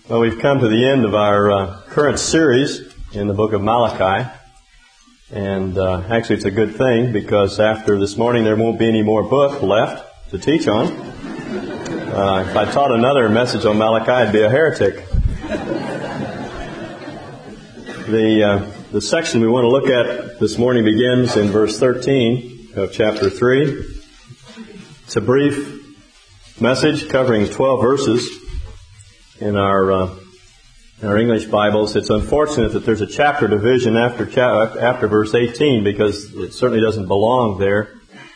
Well, we've come to the end of our current series in the book of Malachi. And actually it's a good thing, because after this morning there won't be any more book left to teach on. If I taught another message on Malachi, I'd be a heretic. The section we want to look at this morning begins in verse 13 of chapter 3. It's a brief message covering 12 verses in our English Bibles. It's unfortunate that there's a chapter division after verse 18, because it certainly doesn't belong there.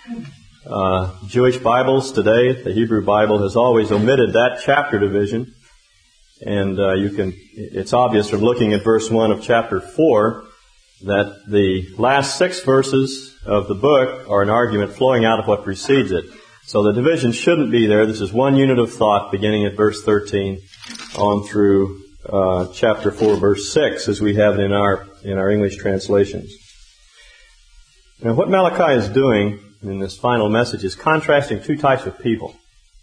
Jewish Bibles today, the Hebrew Bible, has always omitted that chapter division. And it's obvious from looking at verse 1 of chapter 4 that the last 6 verses of the book are an argument flowing out of what precedes it. So the division shouldn't be there. This is one unit of thought beginning at verse 13 on through chapter 4, verse 6, as we have it in our English translations. Now, what Malachi is doing in this final message is contrasting two types of people.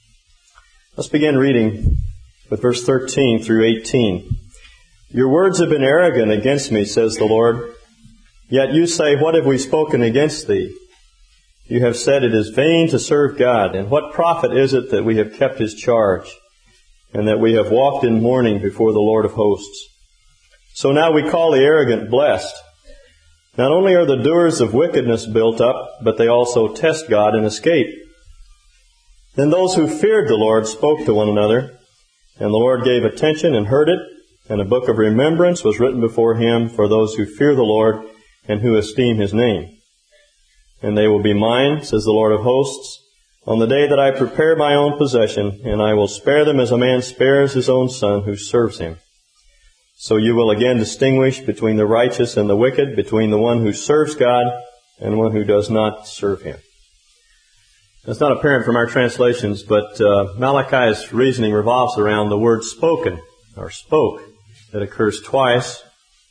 Let's begin reading with verse 13 through 18. Your words have been arrogant against me, says the Lord. Yet you say, what have we spoken against thee? You have said it is vain to serve God, and what profit is it that we have kept His charge, and that we have walked in mourning before the Lord of hosts? So now we call the arrogant blessed. Not only are the doers of wickedness built up, but they also test God and escape. Then those who feared the Lord spoke to one another, and the Lord gave attention and heard it, and a book of remembrance was written before Him for those who fear the Lord and who esteem His name. And they will be mine, says the Lord of hosts, on the day that I prepare my own possession, and I will spare them as a man spares his own son who serves him. So you will again distinguish between the righteous and the wicked, between the one who serves God and one who does not serve Him. That's not apparent from our translations, but Malachi's reasoning revolves around the word spoken, or spoke, that occurs twice.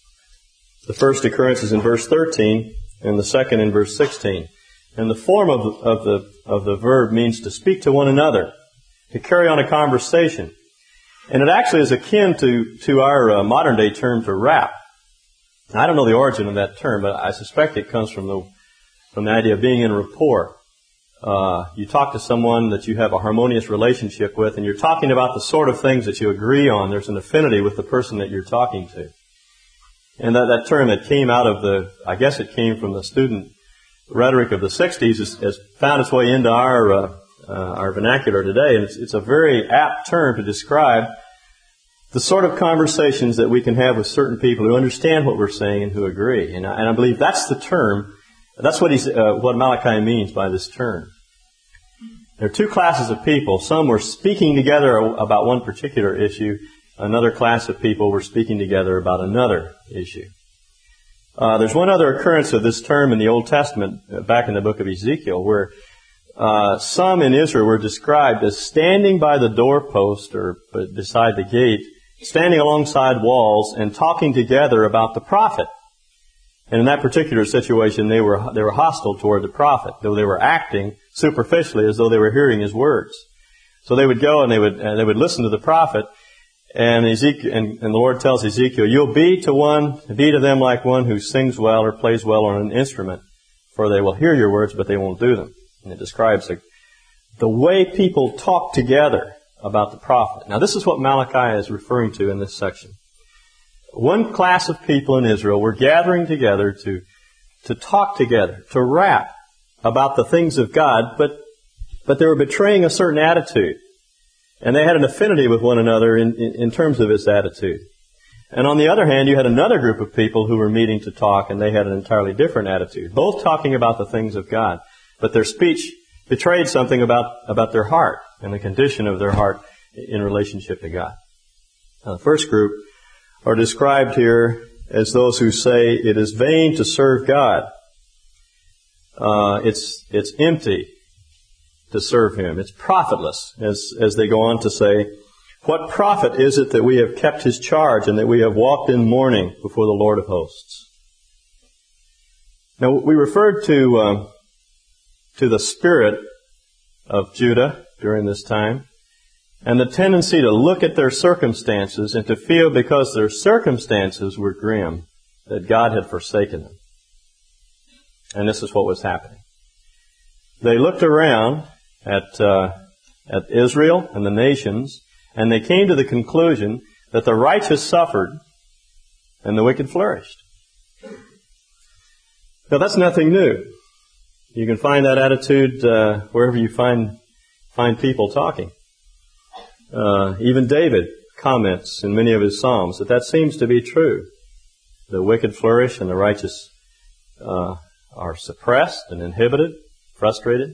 The first occurrence is in verse 13, and the second in verse 16. And the form of the verb means to speak to one another, to carry on a conversation. And it actually is akin to our modern day term to rap. Now, I don't know the origin of that term, but I suspect it comes from the idea of being in rapport. You talk to someone that you have a harmonious relationship with, and you're talking about the sort of things that you agree on. There's an affinity with the person that you're talking to. And that term that came out of I guess it came from the student rhetoric of the 60s, has found its way into our vernacular today. And it's a very apt term to describe the sort of conversations that we can have with certain people who understand what we're saying and who agree. And I believe that's the term. That's what Malachi means by this term. There are two classes of people. Some were speaking together about one particular issue. Another class of people were speaking together about another issue. There's one other occurrence of this term in the Old Testament, back in the book of Ezekiel, where some in Israel were described as standing by the doorpost or beside the gate, standing alongside walls and talking together about the prophet. And in that particular situation, they were hostile toward the prophet, though they were acting superficially as though they were hearing his words. So they would go and they would listen to the prophet. And the Lord tells Ezekiel, you'll be to them like one who sings well or plays well on an instrument, for they will hear your words, but they won't do them. And it describes the way people talk together about the prophet. Now, this is what Malachi is referring to in this section. One class of people in Israel were gathering together to talk together, to rap about the things of God, but they were betraying a certain attitude. And they had an affinity with one another in terms of this attitude. And on the other hand, you had another group of people who were meeting to talk, and they had an entirely different attitude. Both talking about the things of God. But their speech betrayed something about their heart and the condition of their heart in relationship to God. Now, the first group are described here as those who say it is vain to serve God. It's empty to serve Him. It's profitless, as they go on to say. What profit is it that we have kept His charge and that we have walked in mourning before the Lord of hosts? Now, we referred to the spirit of Judah during this time. and the tendency to look at their circumstances and to feel because their circumstances were grim that God had forsaken them. And this is what was happening. They looked around at Israel and the nations, and they came to the conclusion that the righteous suffered and the wicked flourished. Now that's nothing new. You can find that attitude wherever you find people talking. Even David comments in many of his Psalms that seems to be true. The wicked flourish and the righteous are suppressed and inhibited, frustrated.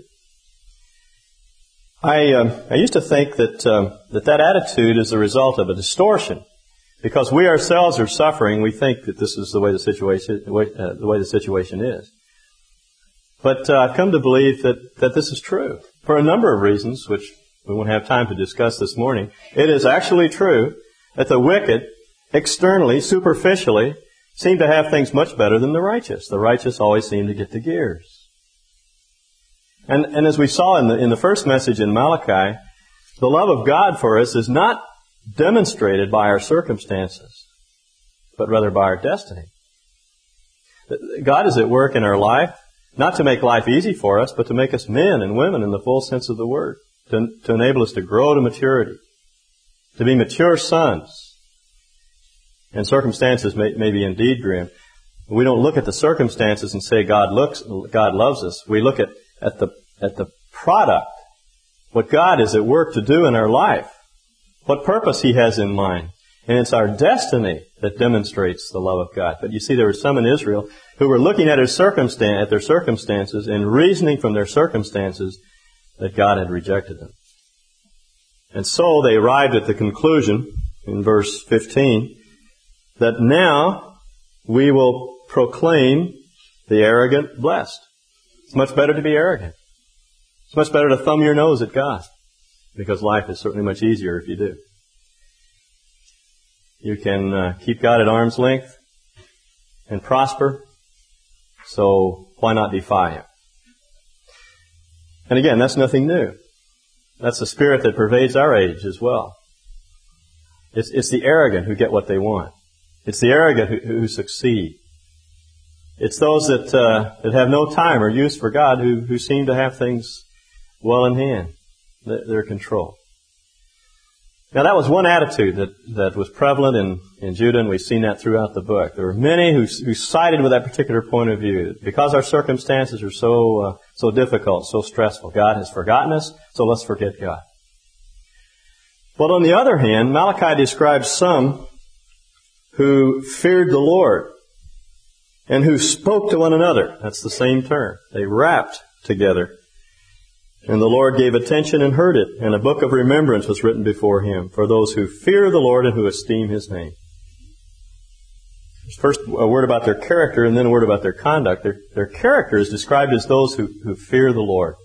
I used to think that attitude is the result of a distortion. Because we ourselves are suffering, we think that this is the way the situation is. But I've come to believe that this is true for a number of reasons, which we won't have time to discuss this morning. It is actually true that the wicked, externally, superficially, seem to have things much better than the righteous. The righteous always seem to get the gears. And as we saw in the first message in Malachi, the love of God for us is not demonstrated by our circumstances, but rather by our destiny. God is at work in our life, not to make life easy for us, but to make us men and women in the full sense of the word, to enable us to grow to maturity, to be mature sons. And circumstances may be indeed grim. We don't look at the circumstances and say God loves us. We look at the product, what God is at work to do in our life, what purpose He has in mind. And it's our destiny that demonstrates the love of God. But you see, there were some in Israel who were looking at their circumstances and reasoning from their circumstances that God had rejected them. And so they arrived at the conclusion in verse 15 that now we will proclaim the arrogant blessed. It's much better to be arrogant. It's much better to thumb your nose at God, because life is certainly much easier if you do. You can keep God at arm's length and prosper, so why not defy Him? And again, that's nothing new. That's the spirit that pervades our age as well. It's the arrogant who get what they want. It's the arrogant who succeed. It's those that have no time or use for God who seem to have things well in hand. Their control. Now that was one attitude that was prevalent in Judah, and we've seen that throughout the book. There were many who sided with that particular point of view. Because our circumstances are so difficult, so stressful, God has forgotten us, so let's forget God. But on the other hand, Malachi describes some who feared the Lord and who spoke to one another. That's the same term. They rapped together. And the Lord gave attention and heard it, and a book of remembrance was written before Him for those who fear the Lord and who esteem His name. First, a word about their character, and then a word about their conduct. Their character is described as those who fear the Lord.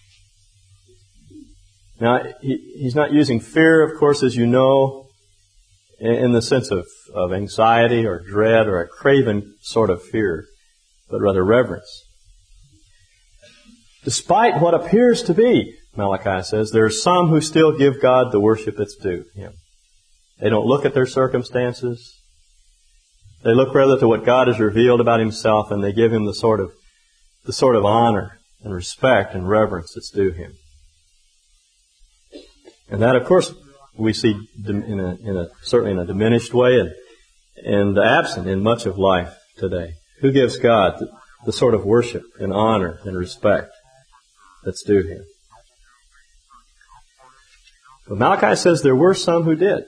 Now, he's not using fear, of course, as you know, in the sense of anxiety or dread or a craven sort of fear, but rather reverence. Despite what appears to be, Malachi says, there are some who still give God the worship that's due Him. They don't look at their circumstances. They look rather to what God has revealed about Himself, and they give Him the sort of honor and respect and reverence that's due Him. And that, of course, we see certainly in a diminished way and absent in much of life today. Who gives God the sort of worship and honor and respect that's due Him? But Malachi says there were some who did.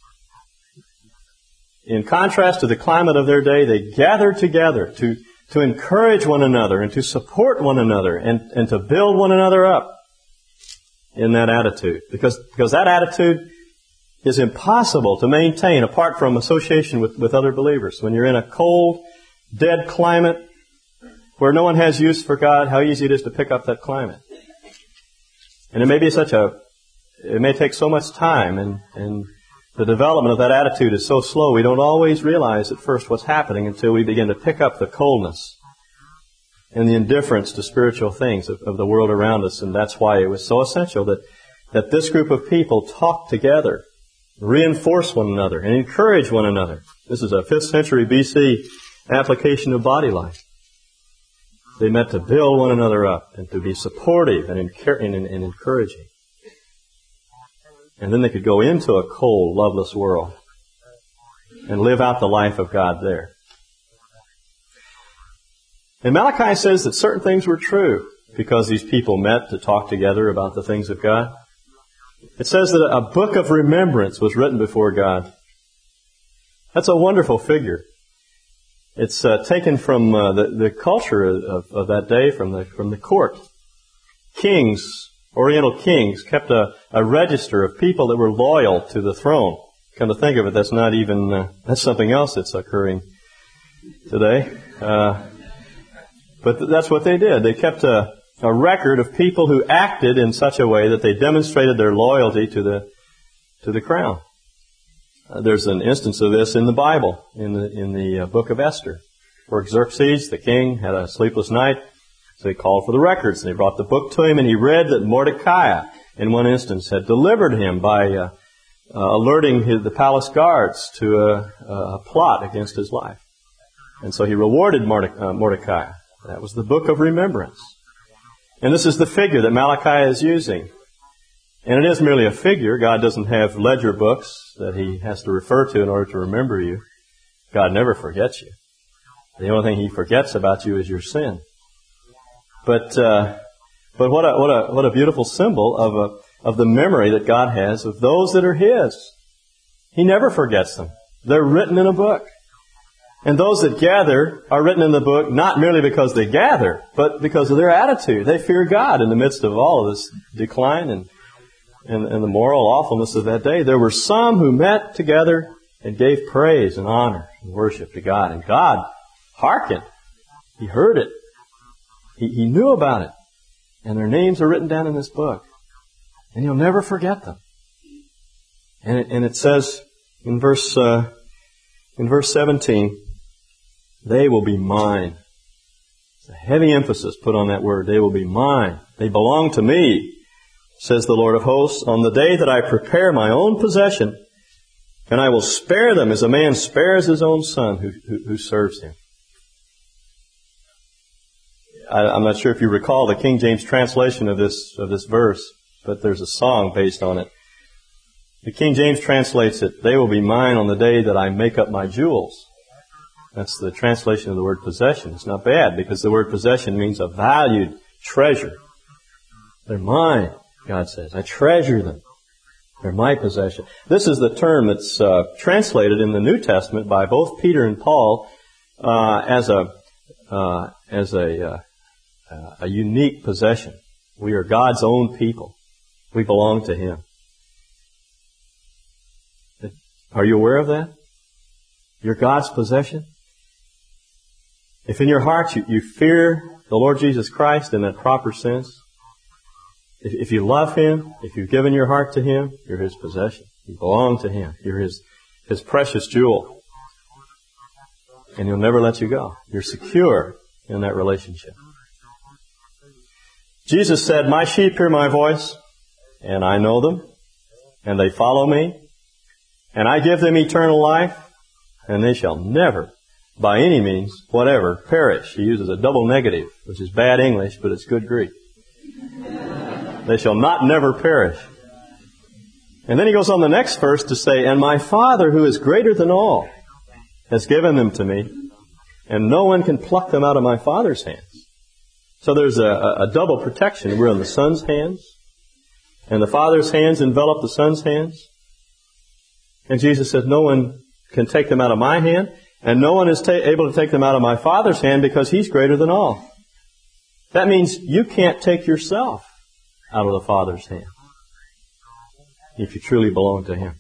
In contrast to the climate of their day, they gathered together to encourage one another and to support one another and to build one another up in that attitude. Because that attitude is impossible to maintain apart from association with other believers. When you're in a cold, dead climate where no one has use for God, how easy it is to pick up that climate. And it may take so much time, and the development of that attitude is so slow, we don't always realize at first what's happening until we begin to pick up the coldness and the indifference to spiritual things of the world around us. And that's why it was so essential that that this group of people talk together, reinforce one another, and encourage one another. This is a 5th century BC application of body life. They met to build one another up and to be supportive and encouraging. And then they could go into a cold, loveless world and live out the life of God there. And Malachi says that certain things were true because these people met to talk together about the things of God. It says that a book of remembrance was written before God. That's a wonderful figure. It's taken from the culture of that day, from the court. Kings, Oriental kings, kept a register of people that were loyal to the throne. Come to think of it, that's not even that's something else that's occurring today. But that's what they did. They kept a record of people who acted in such a way that they demonstrated their loyalty to the crown. There's an instance of this in the Bible, in the book of Esther, where Xerxes, the king, had a sleepless night, so he called for the records, and they brought the book to him, and he read that Mordecai, in one instance, had delivered him by alerting the palace guards to a plot against his life. And so he rewarded Mordecai. That was the book of remembrance. And this is the figure that Malachi is using. And it is merely a figure. God doesn't have ledger books that He has to refer to in order to remember you. God never forgets you. The only thing He forgets about you is your sin. But what a beautiful symbol of the memory that God has of those that are His. He never forgets them. They're written in a book. And those that gather are written in the book not merely because they gather, but because of their attitude. They fear God in the midst of all of this decline and the moral awfulness of that day. There were some who met together and gave praise and honor and worship to God. And God hearkened. He heard it. He knew about it. And their names are written down in this book. And He'll never forget them. And it says in verse 17, they will be mine. It's a heavy emphasis put on that word. They will be mine. They belong to me, says the Lord of hosts, on the day that I prepare my own possession, and I will spare them as a man spares his own son who serves him. I'm not sure if you recall the King James translation of this verse, but there's a song based on it. The King James translates it, they will be mine on the day that I make up my jewels. That's the translation of the word possession. It's not bad because the word possession means a valued treasure. They're mine, God says. I treasure them. They're my possession. This is the term that's translated in the New Testament by both Peter and Paul as a unique possession. We are God's own people. We belong to Him. Are you aware of that? You're God's possession. If in your heart you fear the Lord Jesus Christ in that proper sense, if you love Him, if you've given your heart to Him, you're His possession. You belong to Him. You're His precious jewel. And He'll never let you go. You're secure in that relationship. Jesus said, my sheep hear my voice, and I know them, and they follow me, and I give them eternal life, and they shall never, by any means whatever, perish. He uses a double negative, which is bad English, but it's good Greek. They shall not never perish. And then he goes on the next verse to say, and my Father, who is greater than all, has given them to me, and no one can pluck them out of my Father's hands. So there's a double protection. We're in the Son's hands, and the Father's hands envelop the Son's hands. And Jesus says, no one can take them out of my hand, and no one is able to take them out of my Father's hand because He's greater than all. That means you can't take yourself out of the Father's hand if you truly belong to Him.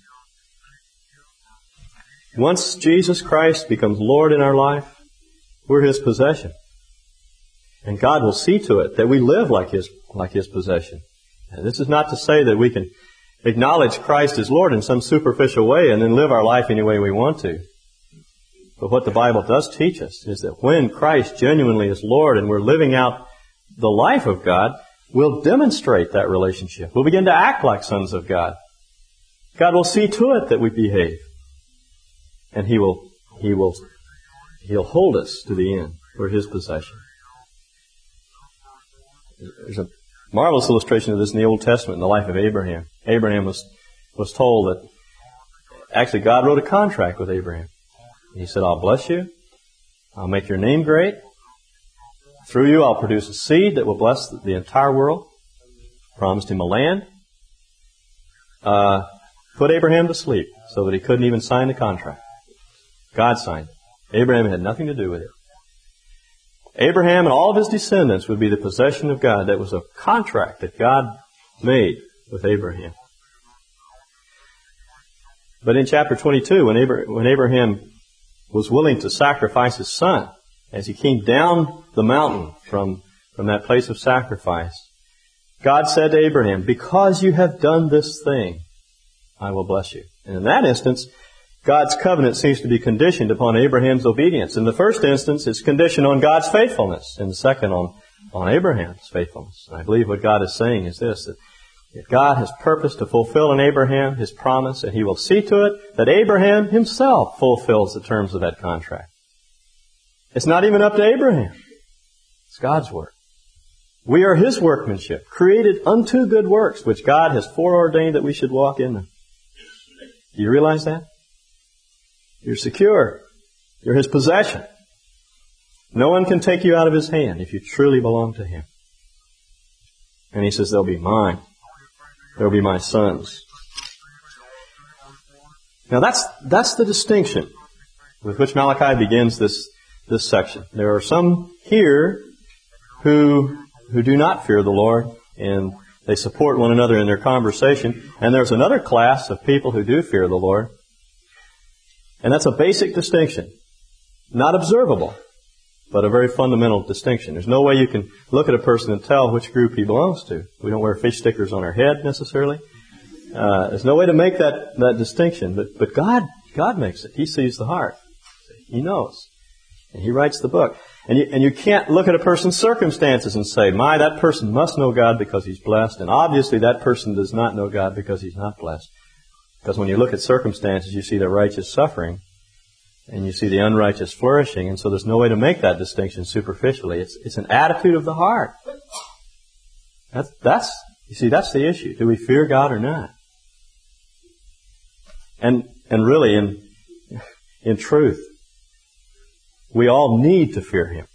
Once Jesus Christ becomes Lord in our life, we're His possession. And God will see to it that we live like His possession. And this is not to say that we can acknowledge Christ as Lord in some superficial way and then live our life any way we want to. But what the Bible does teach us is that when Christ genuinely is Lord and we're living out the life of God, we'll demonstrate that relationship. We'll begin to act like sons of God. God will see to it that we behave. And He'll hold us to the end. We're His possession. There's a marvelous illustration of this in the Old Testament in the life of Abraham. Abraham was told that actually God wrote a contract with Abraham. He said, I'll bless you. I'll make your name great. Through you I'll produce a seed that will bless the entire world. Promised him a land. Put Abraham to sleep so that he couldn't even sign the contract. God signed it. Abraham had nothing to do with it. Abraham and all of his descendants would be the possession of God. That was a contract that God made with Abraham. But in chapter 22, when Abraham was willing to sacrifice his son, as he came down the mountain from that place of sacrifice, God said to Abraham, because you have done this thing, I will bless you. And in that instance, God's covenant seems to be conditioned upon Abraham's obedience. In the first instance, it's conditioned on God's faithfulness. In the second, on Abraham's faithfulness. And I believe what God is saying is this, that God has purposed to fulfill in Abraham His promise, and He will see to it that Abraham himself fulfills the terms of that contract. It's not even up to Abraham. It's God's work. We are His workmanship, created unto good works, which God has foreordained that we should walk in them. Do you realize that? You're secure. You're His possession. No one can take you out of His hand if you truly belong to Him. And He says, they'll be mine. They'll be my sons. Now that's the distinction with which Malachi begins this section. There are some here who do not fear the Lord, and they support one another in their conversation. And there's another class of people who do fear the Lord. And that's a basic distinction. Not observable, but a very fundamental distinction. There's no way you can look at a person and tell which group he belongs to. We don't wear fish stickers on our head necessarily. There's no way to make that distinction. But God makes it. He sees the heart. He knows. And He writes the book. And you can't look at a person's circumstances and say, that person must know God because he's blessed. And obviously that person does not know God because he's not blessed. Because when you look at circumstances, you see the righteous suffering and you see the unrighteous flourishing. And so there's no way to make that distinction superficially. It's an attitude of the heart. That's the issue. Do we fear God or not? And really, in truth, we all need to fear Him.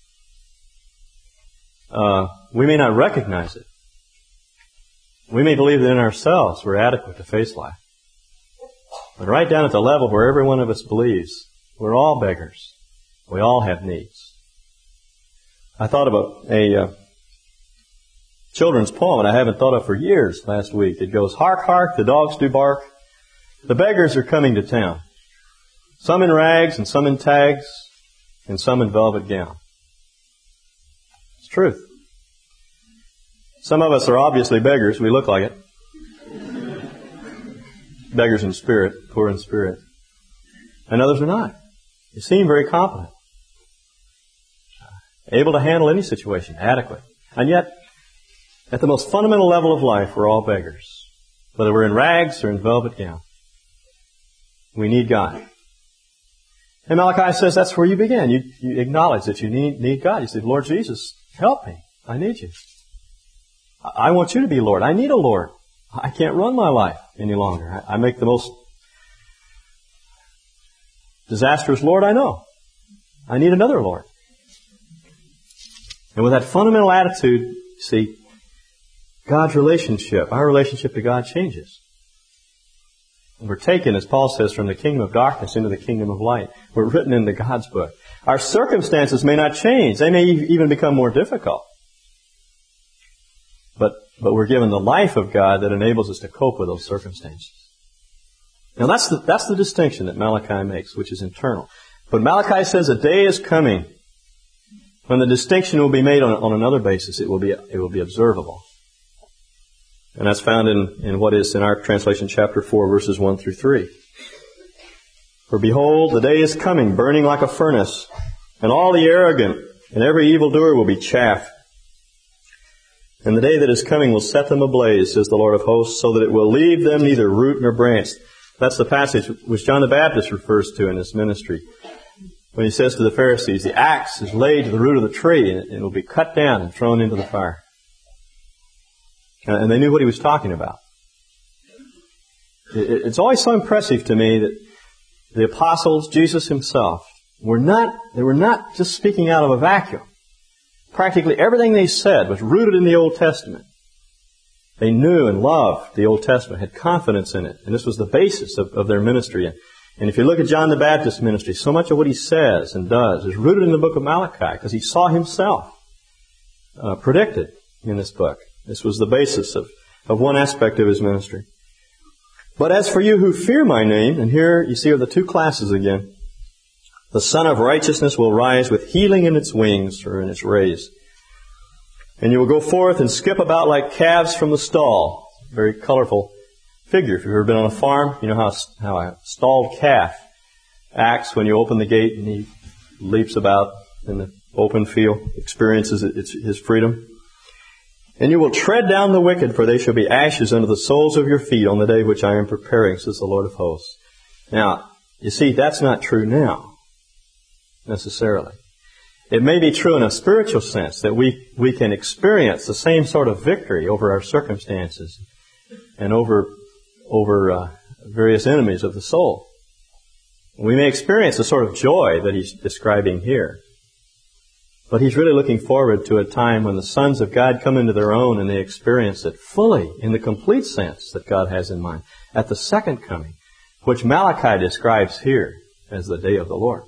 We may not recognize it. We may believe that in ourselves we're adequate to face life. But right down at the level where every one of us believes, we're all beggars. We all have needs. I thought about a children's poem that I haven't thought of for years last week. It goes, hark, hark, the dogs do bark. The beggars are coming to town. Some in rags and some in tags and some in velvet gown. It's truth. Some of us are obviously beggars. We look like it. Beggars in spirit, poor in spirit. And others are not. They seem very competent. Able to handle any situation, adequate. And yet, at the most fundamental level of life, we're all beggars. Whether we're in rags or in velvet gown. We need God. And Malachi says that's where you begin. You acknowledge that you need God. You say, Lord Jesus, help me. I need you. I want you to be Lord. I need a Lord. I can't run my life any longer. I make the most disastrous Lord I know. I need another Lord. And with that fundamental attitude, you see, God's relationship, our relationship to God changes. And we're taken, as Paul says, from the kingdom of darkness into the kingdom of light. We're written into God's book. Our circumstances may not change. They may even become more difficult. But we're given the life of God that enables us to cope with those circumstances. Now that's the distinction that Malachi makes, which is internal. But Malachi says a day is coming when the distinction will be made on another basis. It will be observable. And that's found in what is in our translation, chapter 4, verses 1 through 3. For behold, the day is coming, burning like a furnace, and all the arrogant and every evildoer will be chaff. And the day that is coming will set them ablaze, says the Lord of hosts, so that it will leave them neither root nor branch. That's the passage which John the Baptist refers to in his ministry. When he says to the Pharisees, the axe is laid to the root of the tree, and it will be cut down and thrown into the fire. And they knew what he was talking about. It's always so impressive to me that the apostles, Jesus himself, they were not just speaking out of a vacuum. Practically everything they said was rooted in the Old Testament. They knew and loved the Old Testament, had confidence in it, and this was the basis of their ministry. And if you look at John the Baptist's ministry, so much of what he says and does is rooted in the book of Malachi, because he saw himself predicted in this book. This was the basis of one aspect of his ministry. But as for you who fear my name, and here you see are the two classes again, the Son of Righteousness will rise with healing in its wings, or in its rays. And you will go forth and skip about like calves from the stall. Very colorful figure. If you've ever been on a farm, you know how a stalled calf acts when you open the gate and he leaps about in the open field, experiences his freedom. And you will tread down the wicked, for they shall be ashes under the soles of your feet on the day which I am preparing, says the Lord of hosts. Now, you see, that's not true now, necessarily. It may be true in a spiritual sense that we can experience the same sort of victory over our circumstances and over various enemies of the soul. We may experience the sort of joy that he's describing here. But he's really looking forward to a time when the sons of God come into their own and they experience it fully, in the complete sense that God has in mind, at the second coming, which Malachi describes here as the day of the Lord.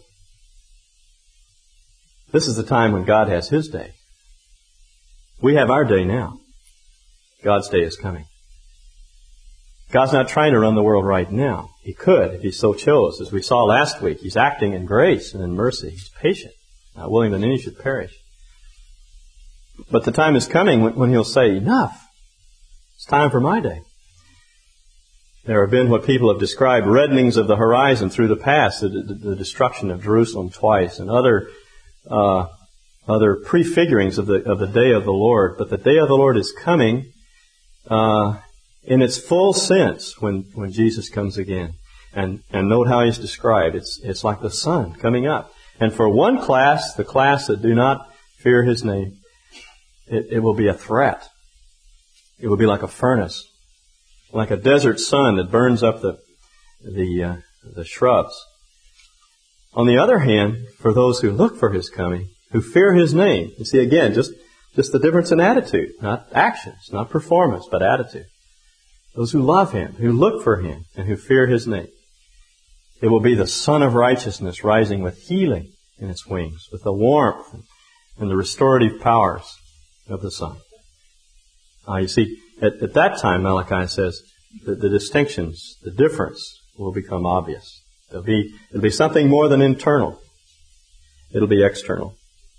This is the time when God has His day. We have our day now. God's day is coming. God's not trying to run the world right now. He could if He so chose. As we saw last week, He's acting in grace and in mercy. He's patient, not willing that any should perish. But the time is coming when He'll say, enough. It's time for my day. There have been what people have described reddenings of the horizon through the past, the destruction of Jerusalem twice, and other prefigurings of the day of the Lord. But the day of the Lord is coming in its full sense when Jesus comes again. And note how He's described. It's like the sun coming up. And for one class, the class that do not fear His name, it will be a threat. It will be like a furnace, like a desert sun that burns up the shrubs. On the other hand, for those who look for His coming, who fear His name, you see again, just the difference in attitude, not actions, not performance, but attitude. Those who love Him, who look for Him, and who fear His name. It will be the Son of Righteousness rising with healing in its wings, with the warmth and the restorative powers of the sun. You see, at that time, Malachi says, the distinctions, the difference will become obvious. It'll be something more than internal. It'll be external.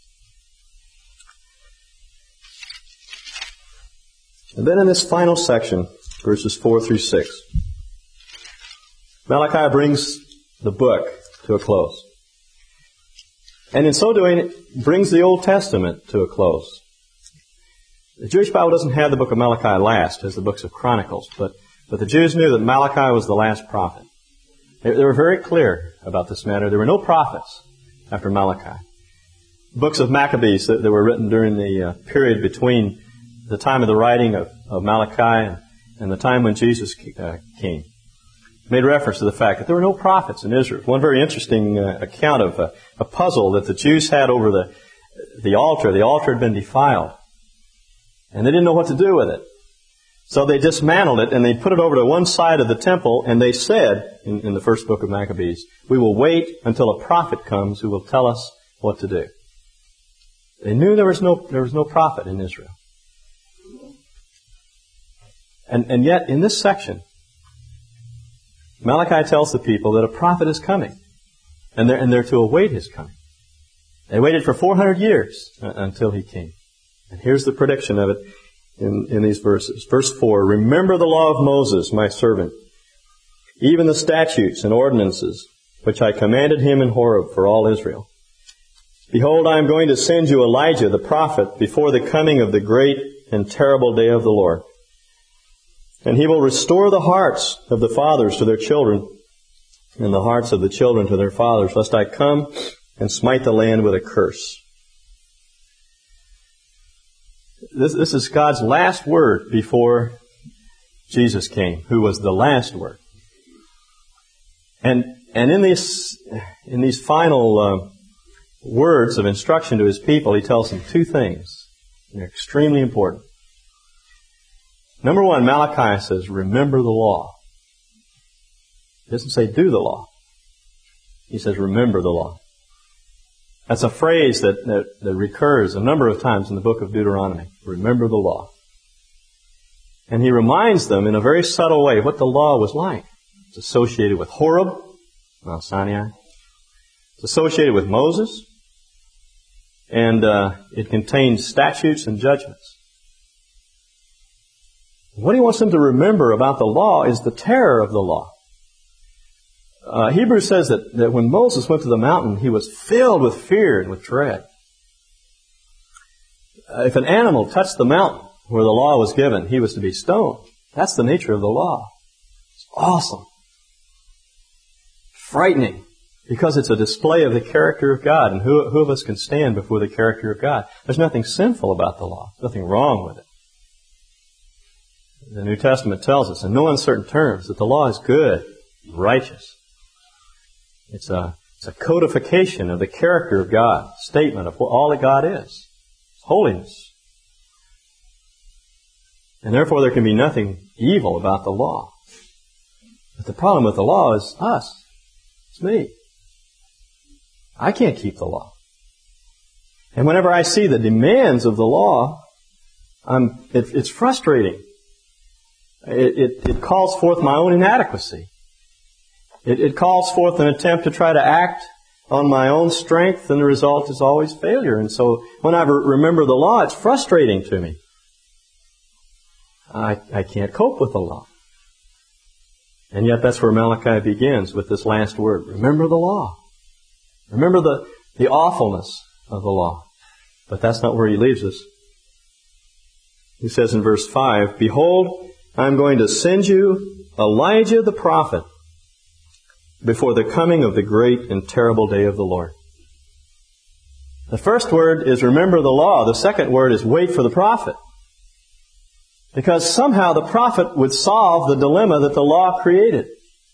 And then in this final section, verses 4 through 6, Malachi brings the book to a close. And in so doing, it brings the Old Testament to a close. The Jewish Bible doesn't have the book of Malachi last, as the books of Chronicles, but the Jews knew that Malachi was the last prophet. They were very clear about this matter. There were no prophets after Malachi. Books of Maccabees that were written during the period between the time of the writing of Malachi and the time when Jesus came made reference to the fact that there were no prophets in Israel. One very interesting account of a puzzle that the Jews had over the altar. The altar had been defiled, and they didn't know what to do with it. So they dismantled it and they put it over to one side of the temple, and they said, in the first book of Maccabees, we will wait until a prophet comes who will tell us what to do. They knew there was no prophet in Israel. And yet, in this section, Malachi tells the people that a prophet is coming, and they're to await his coming. They waited for 400 years until he came. And here's the prediction of it in these verses. Verse 4, remember the law of Moses, my servant, even the statutes and ordinances, which I commanded him in Horeb for all Israel. Behold, I am going to send you Elijah the prophet before the coming of the great and terrible day of the Lord. And He will restore the hearts of the fathers to their children, and the hearts of the children to their fathers, lest I come and smite the land with a curse. This is God's last word before Jesus came, who was the last word. And in these final words of instruction to His people, He tells them two things. They're extremely important. Number one, Malachi says, remember the law. He doesn't say do the law. He says remember the law. That's a phrase that recurs a number of times in the book of Deuteronomy. Remember the law. And He reminds them in a very subtle way what the law was like. It's associated with Horeb, Mount Sinai. It's associated with Moses. And it contains statutes and judgments. What He wants them to remember about the law is the terror of the law. Hebrews says that when Moses went to the mountain, he was filled with fear and with dread. If an animal touched the mountain where the law was given, he was to be stoned. That's the nature of the law. It's awesome. Frightening. Because it's a display of the character of God. And who of us can stand before the character of God? There's nothing sinful about the law. There's nothing wrong with it. The New Testament tells us in no uncertain terms that the law is good, righteous. It's a codification of the character of God, a statement of all that God is. Holiness. And therefore there can be nothing evil about the law. But the problem with the law is us. It's me. I can't keep the law. And whenever I see the demands of the law, it's frustrating. It calls forth my own inadequacy. It calls forth an attempt to try to act on my own strength, and the result is always failure. And so when I remember the law, it's frustrating to me. I can't cope with the law. And yet that's where Malachi begins with this last word. Remember the law. Remember the awfulness of the law. But that's not where he leaves us. He says in verse 5, behold, I'm going to send you Elijah the prophet before the coming of the great and terrible day of the Lord. The first word is remember the law. The second word is wait for the prophet. Because somehow the prophet would solve the dilemma that the law created.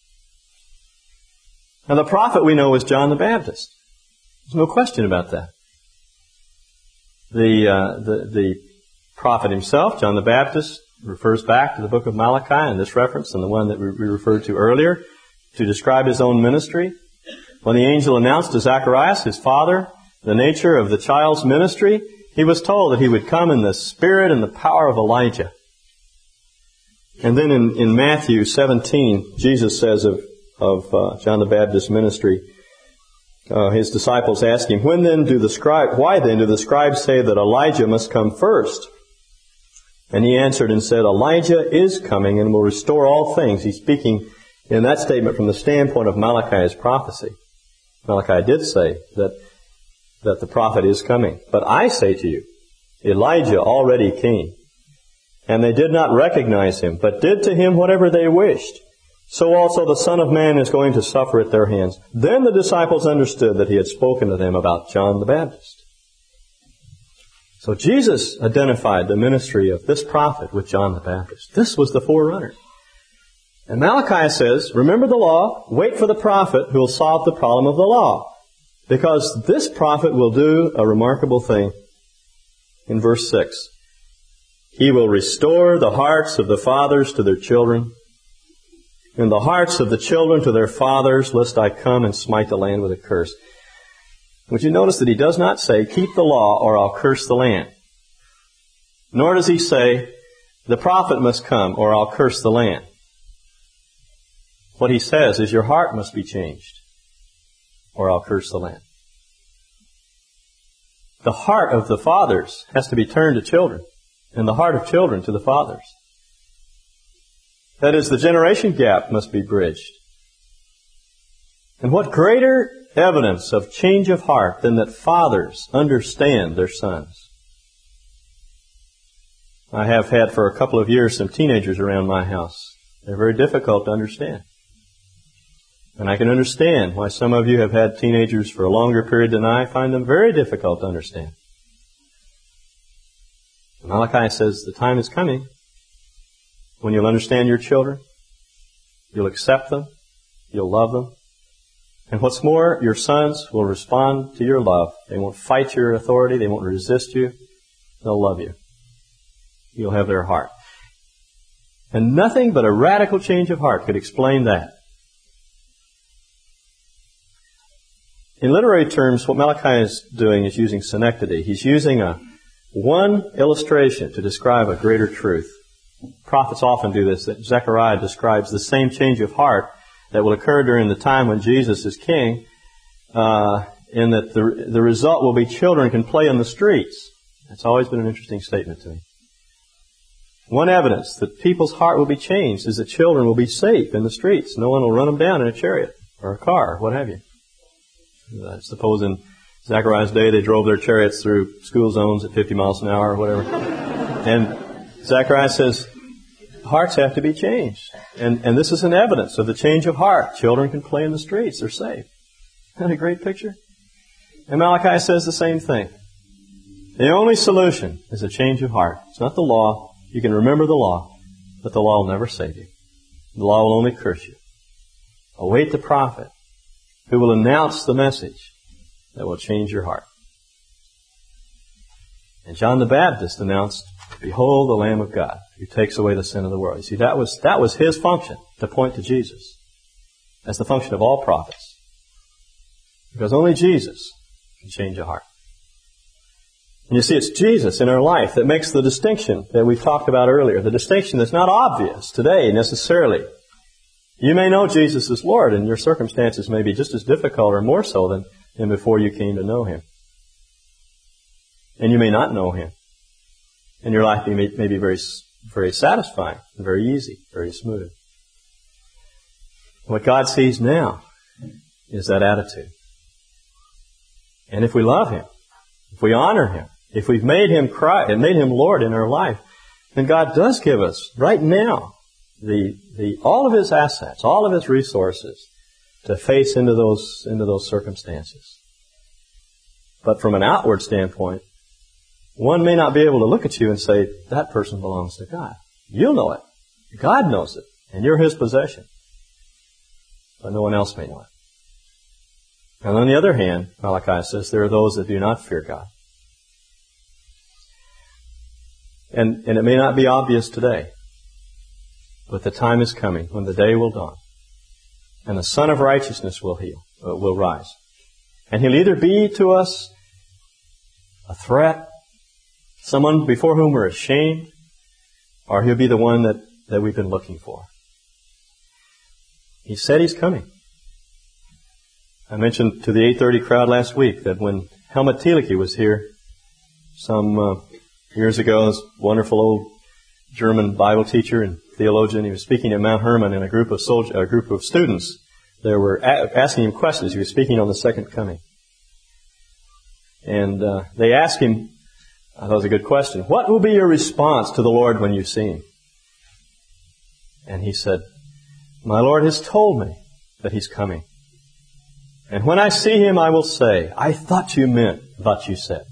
And the prophet we know is John the Baptist. There's no question about that. The prophet himself, John the Baptist, refers back to the book of Malachi and this reference and the one that we referred to earlier to describe his own ministry. When the angel announced to Zacharias, his father, the nature of the child's ministry, he was told that he would come in the spirit and the power of Elijah. And then in Matthew 17, Jesus says of John the Baptist's ministry, his disciples ask him, why then do the scribes say that Elijah must come first? And he answered and said, Elijah is coming and will restore all things. He's speaking in that statement from the standpoint of Malachi's prophecy. Malachi did say that the prophet is coming. But I say to you, Elijah already came. And they did not recognize him, but did to him whatever they wished. So also the Son of Man is going to suffer at their hands. Then the disciples understood that he had spoken to them about John the Baptist. So Jesus identified the ministry of this prophet with John the Baptist. This was the forerunner. And Malachi says, remember the law, wait for the prophet who will solve the problem of the law. Because this prophet will do a remarkable thing. In verse 6, he will restore the hearts of the fathers to their children, and the hearts of the children to their fathers, lest I come and smite the land with a curse. Would you notice that he does not say, keep the law or I'll curse the land? Nor does he say, the prophet must come or I'll curse the land. What he says is your heart must be changed or I'll curse the land. The heart of the fathers has to be turned to children, and the heart of children to the fathers. That is, the generation gap must be bridged. And what greater evidence of change of heart than that fathers understand their sons? I have had for a couple of years some teenagers around my house. They're very difficult to understand. And I can understand why some of you have had teenagers for a longer period than I find them very difficult to understand. Malachi says the time is coming when you'll understand your children, you'll accept them, you'll love them, and what's more, your sons will respond to your love. They won't fight your authority, they won't resist you, they'll love you. You'll have their heart. And nothing but a radical change of heart could explain that. In literary terms, what Malachi is doing is using synecdoche. He's using one illustration to describe a greater truth. Prophets often do this. Zechariah describes the same change of heart that will occur during the time when Jesus is king, in that the result will be children can play in the streets. That's always been an interesting statement to me. One evidence that people's heart will be changed is that children will be safe in the streets. No one will run them down in a chariot or a car or what have you. I suppose in Zechariah's day they drove their chariots through school zones at 50 miles an hour or whatever. And Zechariah says, hearts have to be changed. And this is an evidence of the change of heart. Children can play in the streets. They're safe. Isn't that a great picture? And Malachi says the same thing. The only solution is a change of heart. It's not the law. You can remember the law, but the law will never save you. The law will only curse you. Await the prophet who will announce the message that will change your heart. And John the Baptist announced, "Behold the Lamb of God who takes away the sin of the world." You see, that was his function, to point to Jesus. That's the function of all prophets. Because only Jesus can change a heart. And you see, it's Jesus in our life that makes the distinction that we talked about earlier. The distinction that's not obvious today necessarily. You may know Jesus is Lord, and your circumstances may be just as difficult or more so than before you came to know Him. And you may not know Him. And your life may be very, very satisfying, and very easy, very smooth. What God sees now is that attitude. And if we love Him, if we honor Him, if we've made Him Christ and made Him Lord in our life, then God does give us right now all of His assets, all of His resources to face into those circumstances. But from an outward standpoint, one may not be able to look at you and say, that person belongs to God. You'll know it. God knows it. And you're His possession. But no one else may know it. And on the other hand, Malachi says, there are those that do not fear God. And it may not be obvious today, but the time is coming when the day will dawn. And the Son of Righteousness will rise. And He'll either be to us a threat, someone before whom we're ashamed, or He'll be the one that we've been looking for. He said He's coming. I mentioned to the 8:30 crowd last week that when Helmut Thielicke was here some years ago, this wonderful old German Bible teacher and theologian, he was speaking at Mount Hermon, and a group of students there were asking him questions. He was speaking on the second coming. And they asked him, I thought it was a good question, what will be your response to the Lord when you see Him? And he said, my Lord has told me that He's coming. And when I see Him, I will say, I thought you meant what you said.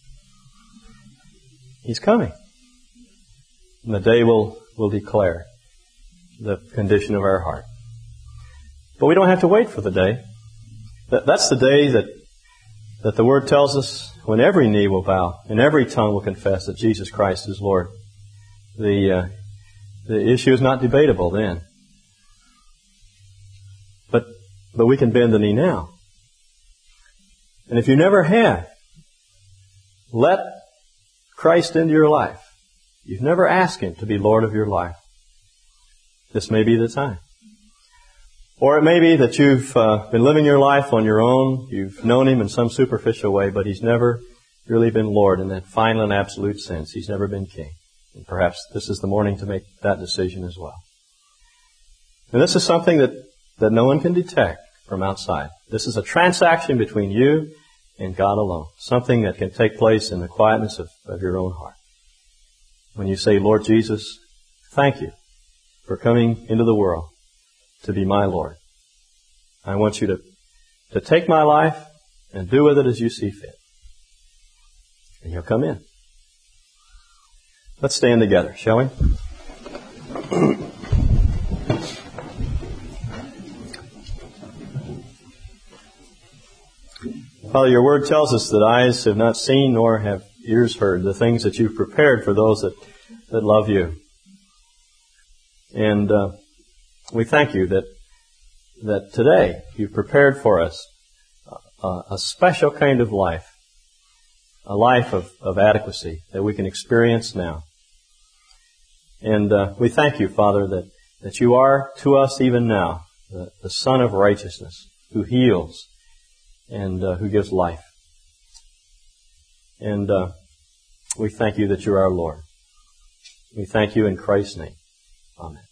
He's coming. And the day will declare the condition of our heart. But we don't have to wait for the day. That's the day that the Word tells us when every knee will bow and every tongue will confess that Jesus Christ is Lord. The issue is not debatable then. But we can bend the knee now. And if you never have, let Christ into your life. You've never asked Him to be Lord of your life. This may be the time. Or it may be that you've been living your life on your own. You've known Him in some superficial way, but He's never really been Lord in that final and absolute sense. He's never been King. And perhaps this is the morning to make that decision as well. And this is something that no one can detect from outside. This is a transaction between you and God alone. Something that can take place in the quietness of your own heart. when you say, Lord Jesus, thank you for coming into the world to be my Lord. I want you to take my life and do with it as you see fit. And He'll come in. Let's stand together, shall we? Father, your word tells us that eyes have not seen nor have ears heard the things that you've prepared for those that love you. And we thank you that today you've prepared for us a special kind of life, a life of adequacy that we can experience now. And we thank you, Father, that you are to us even now the Son of righteousness who heals and who gives life. And we thank you that you're our Lord. We thank you in Christ's name. Amen.